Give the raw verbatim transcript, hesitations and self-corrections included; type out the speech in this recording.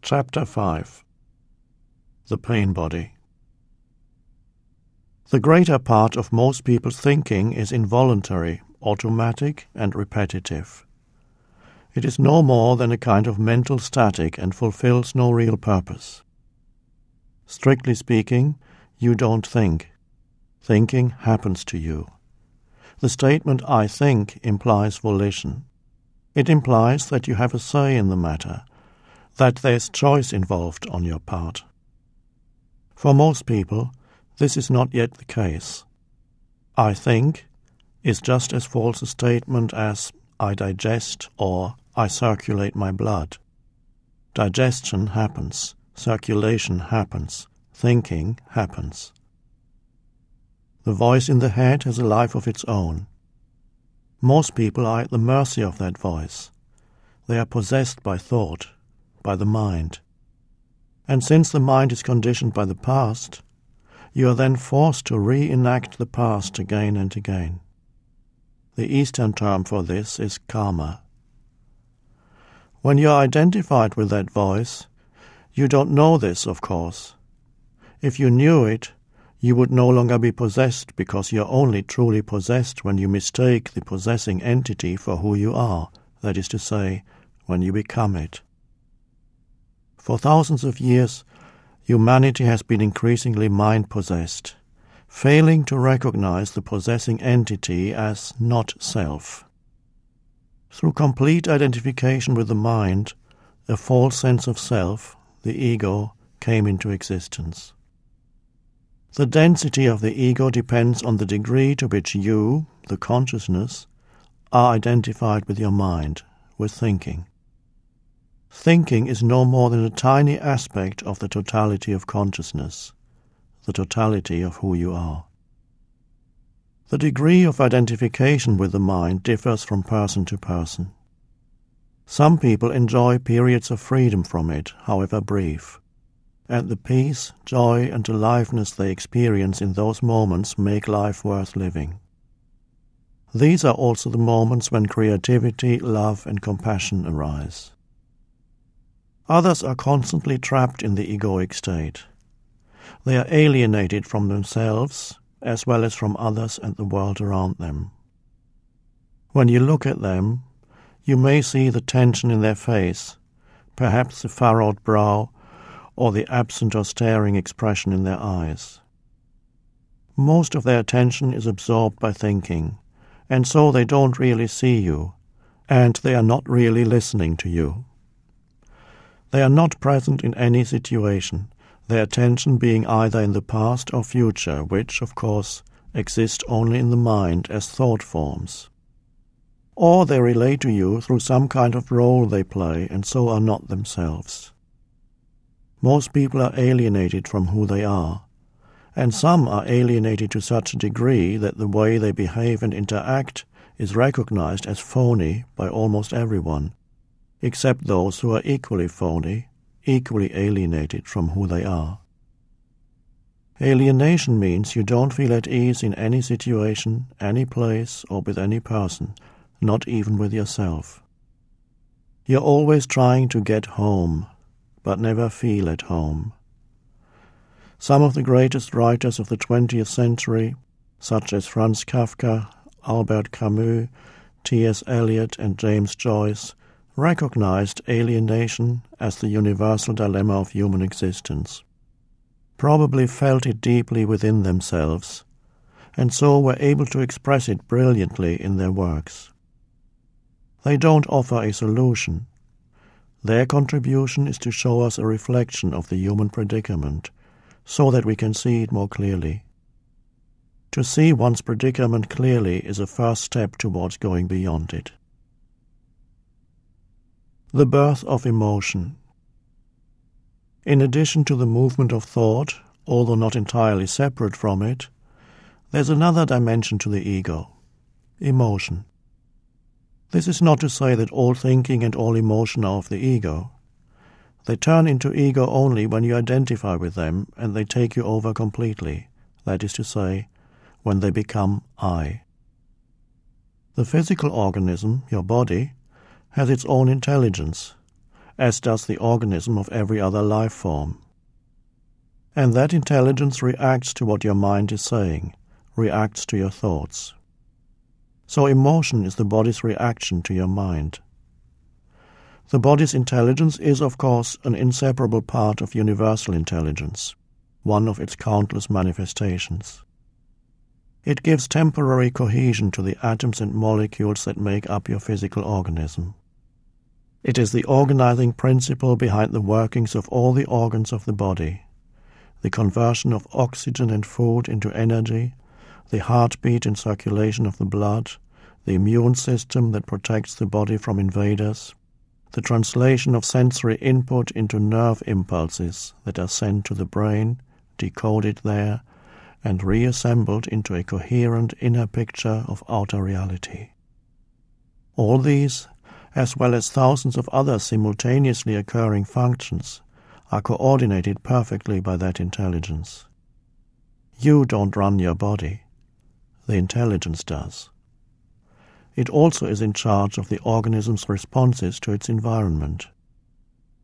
Chapter five. The Pain Body. The greater part of most people's thinking is involuntary, automatic, and repetitive. It is no more than a kind of mental static and fulfills no real purpose. Strictly speaking, you don't think. Thinking happens to you. The statement "I think" implies volition. It implies that you have a say in the matter, that there's choice involved on your part. For most people, this is not yet the case. "I think" is just as false a statement as "I digest" or "I circulate my blood." Digestion happens, circulation happens, thinking happens. The voice in the head has a life of its own. Most people are at the mercy of that voice. They are possessed by thought, by the mind. And since the mind is conditioned by the past, you are then forced to reenact the past again and again. The Eastern term for this is karma. When you are identified with that voice, you don't know this, of course. If you knew it, you would no longer be possessed, because you are only truly possessed when you mistake the possessing entity for who you are, that is to say, when you become it. For thousands of years, humanity has been increasingly mind-possessed, failing to recognize the possessing entity as not self. Through complete identification with the mind, a false sense of self, the ego, came into existence. The density of the ego depends on the degree to which you, the consciousness, are identified with your mind, with thinking. Thinking is no more than a tiny aspect of the totality of consciousness, the totality of who you are. The degree of identification with the mind differs from person to person. Some people enjoy periods of freedom from it, however brief, and the peace, joy, and aliveness they experience in those moments make life worth living. These are also the moments when creativity, love, and compassion arise. Others are constantly trapped in the egoic state. They are alienated from themselves, as well as from others and the world around them. When you look at them, you may see the tension in their face, perhaps the furrowed brow, or the absent or staring expression in their eyes. Most of their attention is absorbed by thinking, and so they don't really see you, and they are not really listening to you. They are not present in any situation, their attention being either in the past or future, which, of course, exist only in the mind as thought forms. Or they relate to you through some kind of role they play, and so are not themselves. Most people are alienated from who they are, and some are alienated to such a degree that the way they behave and interact is recognized as phony by almost everyone, except those who are equally phony, equally alienated from who they are. Alienation means you don't feel at ease in any situation, any place, or with any person, not even with yourself. You're always trying to get home, but never feel at home. Some of the greatest writers of the twentieth century, such as Franz Kafka, Albert Camus, T S Eliot, and James Joyce, recognized alienation as the universal dilemma of human existence, probably felt it deeply within themselves, and so were able to express it brilliantly in their works. They don't offer a solution. Their contribution is to show us a reflection of the human predicament, so that we can see it more clearly. To see one's predicament clearly is a first step towards going beyond it. The birth of emotion. In addition to the movement of thought, although not entirely separate from it, there's another dimension to the ego: emotion. This is not to say that all thinking and all emotion are of the ego. They turn into ego only when you identify with them and they take you over completely, that is to say, when they become I. The physical organism, your body, has its own intelligence, as does the organism of every other life form. And that intelligence reacts to what your mind is saying, reacts to your thoughts. So emotion is the body's reaction to your mind. The body's intelligence is, of course, an inseparable part of universal intelligence, one of its countless manifestations. It gives temporary cohesion to the atoms and molecules that make up your physical organism. It is the organizing principle behind the workings of all the organs of the body, the conversion of oxygen and food into energy, the heartbeat and circulation of the blood, the immune system that protects the body from invaders, the translation of sensory input into nerve impulses that are sent to the brain, decoded there, and reassembled into a coherent inner picture of outer reality. All these, as well as thousands of other simultaneously occurring functions, are coordinated perfectly by that intelligence. You don't run your body. The intelligence does. It also is in charge of the organism's responses to its environment.